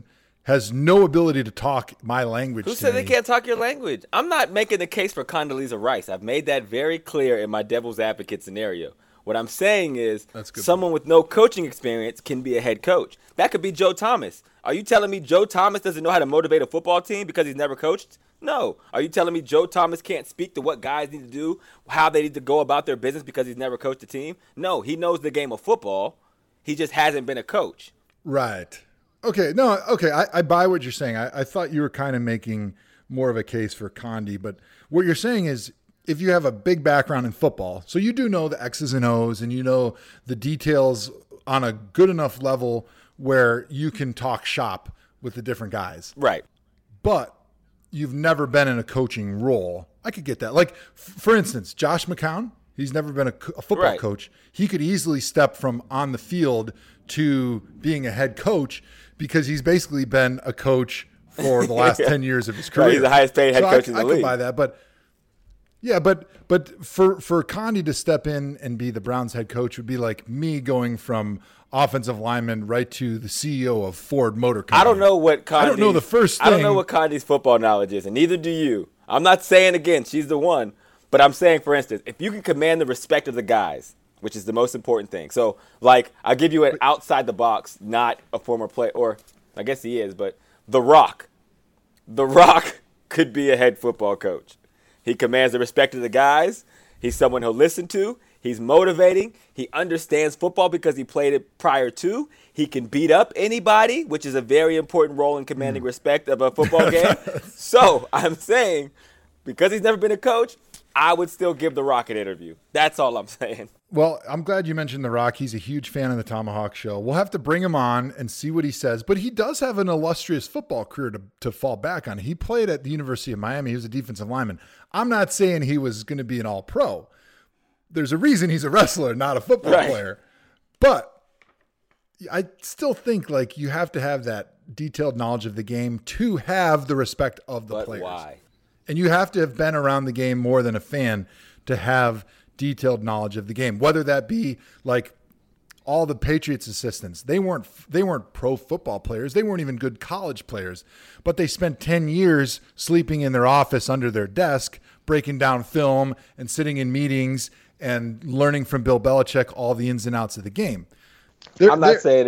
has no ability to talk my language. Who said they can't talk your language? I'm not making the case for Condoleezza Rice. I've made that very clear in my devil's advocate scenario. What I'm saying is someone with no coaching experience can be a head coach. That could be Joe Thomas. Are you telling me Joe Thomas doesn't know how to motivate a football team because he's never coached? No. Are you telling me Joe Thomas can't speak to what guys need to do, how they need to go about their business because he's never coached a team? No, he knows the game of football. He just hasn't been a coach. Right. Okay. No, okay. I buy what you're saying. I thought you were kind of making more of a case for Condi, but what you're saying is if you have a big background in football, so you do know the X's and O's and you know the details on a good enough level where you can talk shop with the different guys. Right. But you've never been in a coaching role. I could get that. Like, for instance, Josh McCown, he's never been a football coach. He could easily step from on the field to being a head coach because he's basically been a coach for the last 10 years of his career. Right, he's the highest paid head coach in the league. I could buy that, but yeah, but for Condi to step in and be the Browns head coach would be like me going from offensive lineman right to the CEO of Ford Motor Company. I don't know what Condi's, I don't know the first thing. I don't know what Condi's football knowledge is, and neither do you. I'm not saying, again, she's the one, but I'm saying, for instance, if you can command the respect of the guys, which is the most important thing. So, like, I'll give you an outside the box, not a former player, or I guess he is, but The Rock. The Rock could be a head football coach. He commands the respect of the guys. He's someone he'll listen to. He's motivating. He understands football because he played it prior to. He can beat up anybody, which is a very important role in commanding respect of a football game. So I'm saying, because he's never been a coach, I would still give The Rock an interview. That's all I'm saying. Well, I'm glad you mentioned The Rock. He's a huge fan of the Tomahawk Show. We'll have to bring him on and see what he says. But he does have an illustrious football career to fall back on. He played at the University of Miami. He was a defensive lineman. I'm not saying he was going to be an all-pro. There's a reason he's a wrestler, not a football player. But I still think like you have to have that detailed knowledge of the game to have the respect of the players. Why? And you have to have been around the game more than a fan to have detailed knowledge of the game, whether that be like all the Patriots assistants. They weren't pro football players. They weren't even good college players, but they spent 10 years sleeping in their office under their desk, breaking down film and sitting in meetings and learning from Bill Belichick all the ins and outs of the game. I'm not saying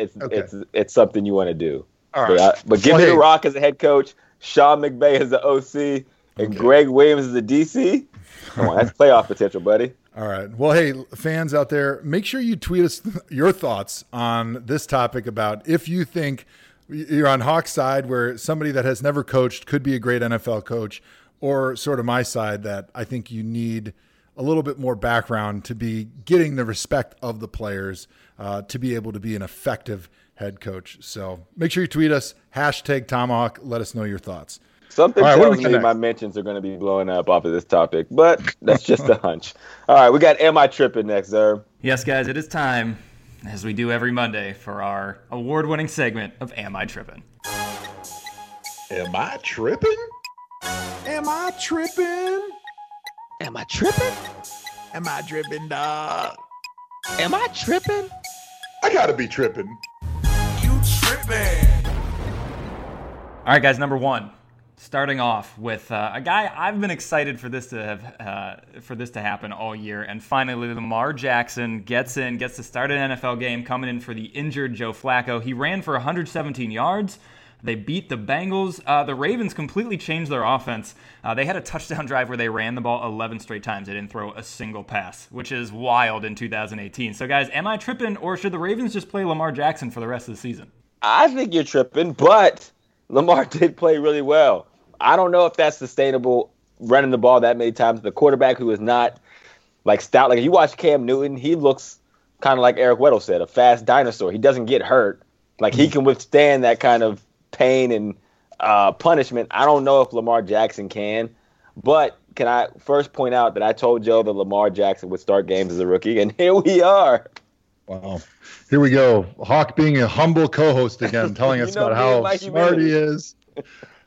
it's something you want to do. All right. But give me The Rock as a head coach, Sean McVay as the OC, and Greg Williams as the DC. Come on, that's playoff potential, buddy. All right. Well, hey, fans out there, make sure you tweet us your thoughts on this topic about if you think you're on Hawk's side where somebody that has never coached could be a great NFL coach, or sort of my side that I think you need a little bit more background to be getting the respect of the players to be able to be an effective head coach. So make sure you tweet us, #Tomahawk. Let us know your thoughts. Something tells me my mentions are going to be blowing up off of this topic, but that's just a hunch. All right, we got Am I Tripping next, Zerb. Yes, guys, it is time, as we do every Monday, for our award-winning segment of Am I Tripping? Am I tripping? Am I tripping? Am I tripping? Am I tripping, dog? Am I tripping? I gotta be tripping. You tripping. All right, guys, number one. Starting off with a guy I've been excited for this to happen all year, and finally Lamar Jackson gets to start an NFL game, coming in for the injured Joe Flacco. He ran for 117 yards. They beat the Bengals. The Ravens completely changed their offense. They had a touchdown drive where they ran the ball 11 straight times. They didn't throw a single pass, which is wild in 2018. So, guys, am I tripping, or should the Ravens just play Lamar Jackson for the rest of the season? I think you're tripping, but Lamar did play really well. I don't know if that's sustainable, running the ball that many times. The quarterback who is not like stout. Like if you watch Cam Newton, he looks kind of like Eric Weddle said, a fast dinosaur. He doesn't get hurt. Like he can withstand that kind of pain and punishment. I don't know if Lamar Jackson can. But can I first point out that I told Joe that Lamar Jackson would start games as a rookie, and here we are. Wow. Here we go. Hawk being a humble co-host again, telling us about how smart he is.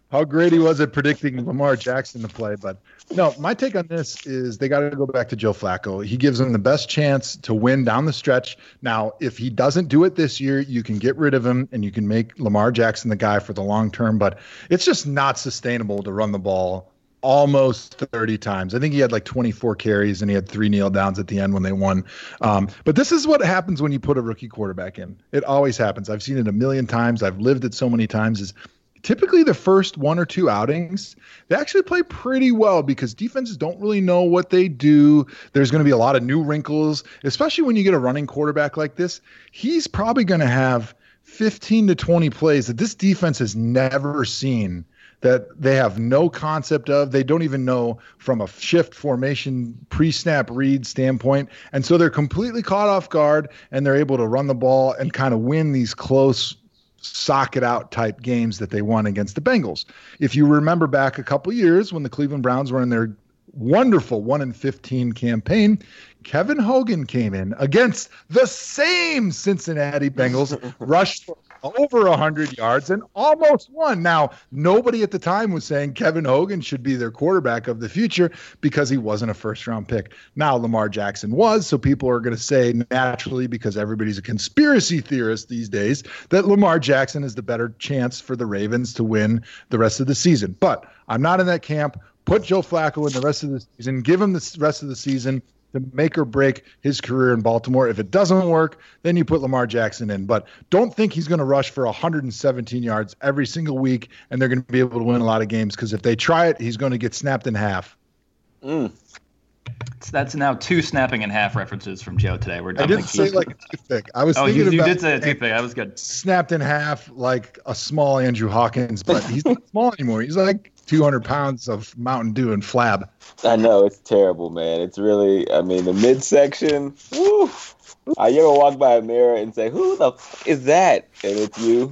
how great he was at predicting Lamar Jackson to play. But no, my take on this is they got to go back to Joe Flacco. He gives them the best chance to win down the stretch. Now, if he doesn't do it this year, you can get rid of him and you can make Lamar Jackson the guy for the long term. But it's just not sustainable to run the ball almost 30 times. I think he had like 24 carries and he had 3 kneel downs at the end when they won. But this is what happens when you put a rookie quarterback in. It always happens. I've seen it a million times. I've lived it so many times. Is typically the first 1 or 2 outings, they actually play pretty well because defenses don't really know what they do. There's going to be a lot of new wrinkles, especially when you get a running quarterback like this. He's probably going to have 15 to 20 plays that this defense has never seen, that they have no concept of. They don't even know from a shift formation pre-snap read standpoint. And so they're completely caught off guard, and they're able to run the ball and kind of win these close sock it out type games that they won against the Bengals. If you remember back a couple years when the Cleveland Browns were in their wonderful 1-15 campaign, Kevin Hogan came in against the same Cincinnati Bengals, rushed for over 100 yards and almost won. Now, nobody at the time was saying Kevin Hogan should be their quarterback of the future because he wasn't a first-round pick. Now, Lamar Jackson was, so people are going to say naturally, because everybody's a conspiracy theorist these days, that Lamar Jackson is the better chance for the Ravens to win the rest of the season. But I'm not in that camp. Put Joe Flacco in the rest of the season. Give him the rest of the season to make or break his career in Baltimore. If it doesn't work, then you put Lamar Jackson in. But don't think he's going to rush for 117 yards every single week, and they're going to be able to win a lot of games, because if they try it, he's going to get snapped in half. That's now 2 snapping in half references from Joe today. I didn't say like a toothpick. I was thinking you about did say a toothpick. That was good. Snapped in half like a small Andrew Hawkins, but he's not small anymore. He's like 200 pounds of Mountain Dew and flab. I know, it's terrible, man. It's really, I mean, the midsection, woo. You ever walk by a mirror and say, who the f is that? And it's you.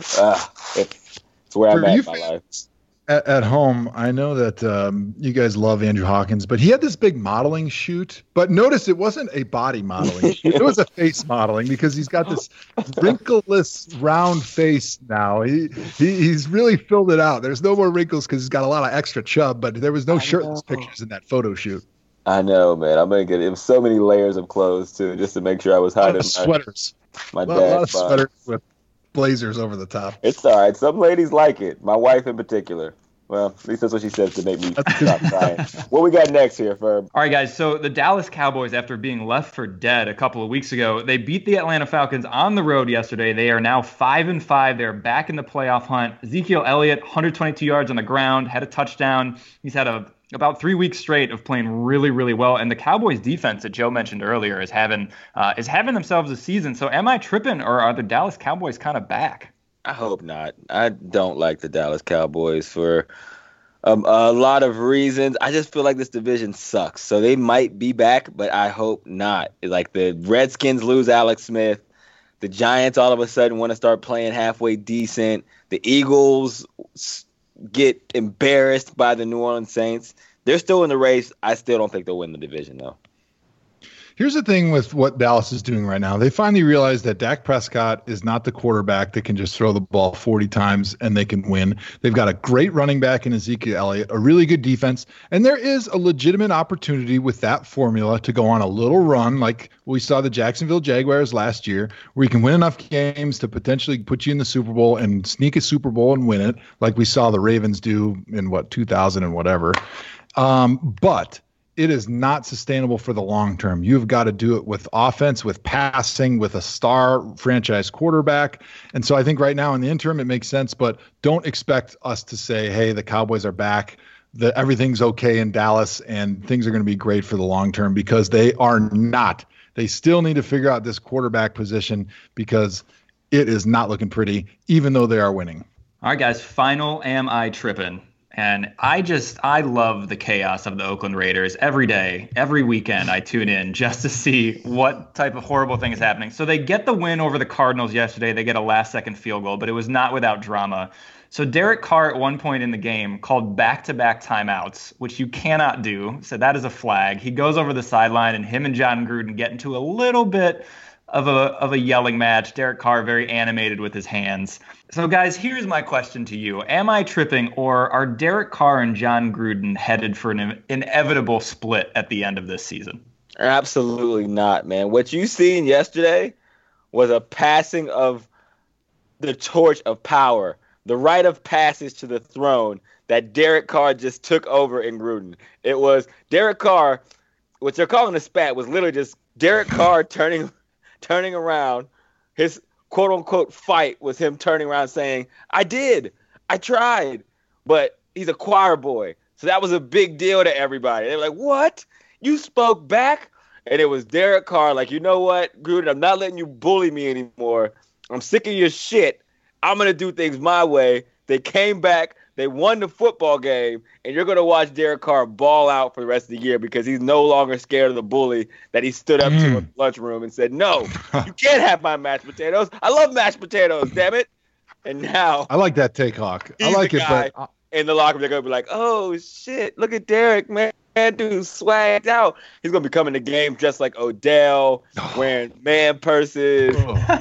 It's where I'm at in my life. At home, I know that you guys love Andrew Hawkins, but he had this big modeling shoot. But notice it wasn't a body modeling shoot. It was a face modeling, because he's got this wrinkleless, round face now. He's really filled it out. There's no more wrinkles because he's got a lot of extra chub, but there was no shirtless pictures in that photo shoot. I know, man. I'm going to get so many layers of clothes, too, just to make sure I was hiding sweaters. My a lot of sweaters with blazers over the top. It's all right. Some ladies like it. My wife in particular. Well, at least that's what she says to make me stop crying. What we got next here, Ferb? All right, guys. So the Dallas Cowboys, after being left for dead a couple of weeks ago, they beat the Atlanta Falcons on the road yesterday. They are now 5-5. They're back in the playoff hunt. Ezekiel Elliott, 122 yards on the ground, had a touchdown. He's had about 3 weeks straight of playing really, really well. And the Cowboys defense that Joe mentioned earlier is having themselves a season. So am I tripping, or are the Dallas Cowboys kind of back? I hope not. I don't like the Dallas Cowboys for a lot of reasons. I just feel like this division sucks. So they might be back, but I hope not. Like, the Redskins lose Alex Smith. The Giants all of a sudden want to start playing halfway decent. The Eagles get embarrassed by the New Orleans Saints. They're still in the race. I still don't think they'll win the division, though. Here's the thing with what Dallas is doing right now. They finally realized that Dak Prescott is not the quarterback that can just throw the ball 40 times and they can win. They've got a great running back in Ezekiel Elliott, a really good defense, and there is a legitimate opportunity with that formula to go on a little run like we saw the Jacksonville Jaguars last year, where you can win enough games to potentially put you in the Super Bowl and sneak a Super Bowl and win it, like we saw the Ravens do in, 2000 and whatever. But it is not sustainable for the long term. You've got to do it with offense, with passing, with a star franchise quarterback. And so I think right now in the interim, it makes sense, but don't expect us to say, hey, the Cowboys are back, that everything's okay in Dallas and things are going to be great for the long term, because they are not. They still need to figure out this quarterback position, because it is not looking pretty, even though they are winning. All right, guys, final Am I Trippin'? And I love the chaos of the Oakland Raiders. Every day, every weekend, I tune in just to see what type of horrible thing is happening. So they get the win over the Cardinals yesterday. They get a last-second field goal, but it was not without drama. So Derek Carr at one point in the game called back-to-back timeouts, which you cannot do. So that is a flag. He goes over the sideline, and him and John Gruden get into a little bit of a yelling match. Derek Carr very animated with his hands. So, guys, here's my question to you. Am I tripping, or are Derek Carr and Jon Gruden headed for an inevitable split at the end of this season? Absolutely not, man. What you seen yesterday was a passing of the torch of power, the rite of passage to the throne that Derek Carr just took over in Gruden. It was Derek Carr, what they're calling a spat, was literally just Derek Carr turning around. His quote-unquote fight was him turning around saying, I tried, but he's a choir boy. So that was a big deal to everybody. They were like, what? You spoke back? And it was Derek Carr like, you know what, Gruden, I'm not letting you bully me anymore. I'm sick of your shit. I'm going to do things my way. They came back. They won the football game. And you're going to watch Derek Carr ball out for the rest of the year because he's no longer scared of the bully that he stood up to in the lunchroom and said, no, you can't have my mashed potatoes. I love mashed potatoes, damn it. And now. I like that take, Hawk. I like it, but. In the locker room, they're going to be like, oh, shit, look at Derek, man. That dude's swagged out. He's going to be coming to game dressed like Odell, wearing man purses,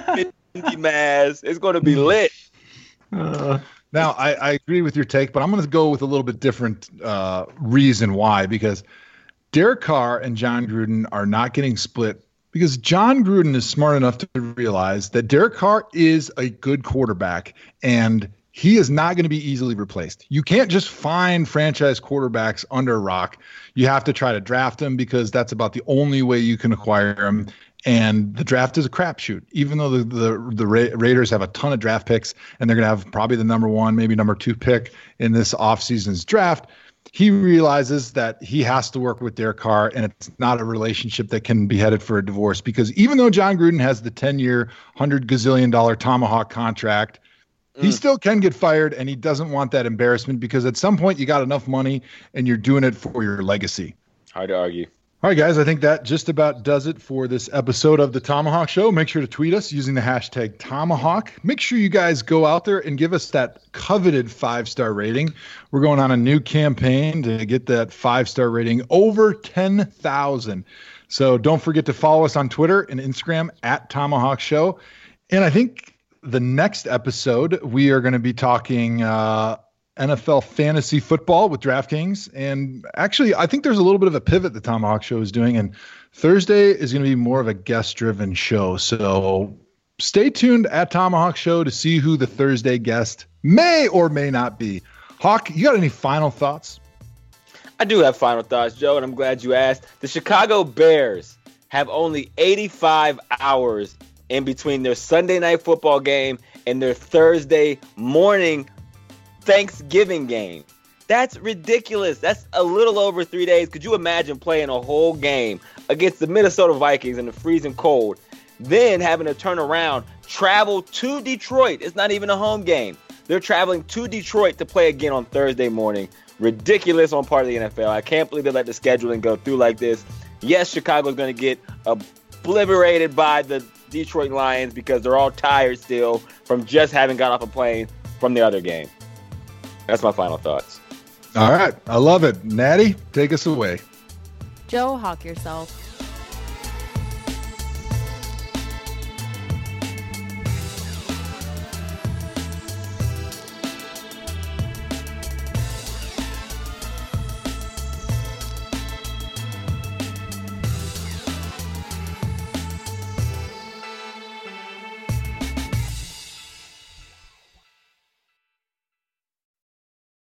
masks. It's going to be lit. Now, I agree with your take, but I'm going to go with a little bit different reason why. Because Derek Carr and Jon Gruden are not getting split because Jon Gruden is smart enough to realize that Derek Carr is a good quarterback and he is not going to be easily replaced. You can't just find franchise quarterbacks under a rock. You have to try to draft them because that's about the only way you can acquire them. And the draft is a crapshoot. Even though the Raiders have a ton of draft picks and they're going to have probably the number 1, maybe number 2 pick in this offseason's draft, he realizes that he has to work with Derek Carr, and it's not a relationship that can be headed for a divorce because even though Jon Gruden has the 10-year, $100 gazillion Tomahawk contract, he still can get fired, and he doesn't want that embarrassment because at some point you got enough money and you're doing it for your legacy. Hard to argue. All right, guys, I think that just about does it for this episode of The Tomahawk Show. Make sure to tweet us using the hashtag Tomahawk. Make sure you guys go out there and give us that coveted 5-star rating. We're going on a new campaign to get that 5-star rating over 10,000. So don't forget to follow us on Twitter and Instagram at Tomahawk Show. And I think the next episode, we are going to be talking NFL fantasy football with DraftKings. And actually, I think there's a little bit of a pivot the Tomahawk Show is doing. And Thursday is going to be more of a guest-driven show. So stay tuned at Tomahawk Show to see who the Thursday guest may or may not be. Hawk, you got any final thoughts? I do have final thoughts, Joe, and I'm glad you asked. The Chicago Bears have only 85 hours in between their Sunday night football game and their Thursday morning Thanksgiving game. That's ridiculous. That's a little over 3 days. Could you imagine playing a whole game against the Minnesota Vikings in the freezing cold, then having to turn around, travel to Detroit? It's not even a home game. They're traveling to Detroit to play again on Thursday morning. Ridiculous on part of the NFL. I can't believe they let the scheduling go through like this. Yes, Chicago's going to get obliterated by the Detroit Lions because they're all tired still from just having got off a plane from the other game. That's my final thoughts. All right. I love it. Natty, take us away. Joe, hawk yourself.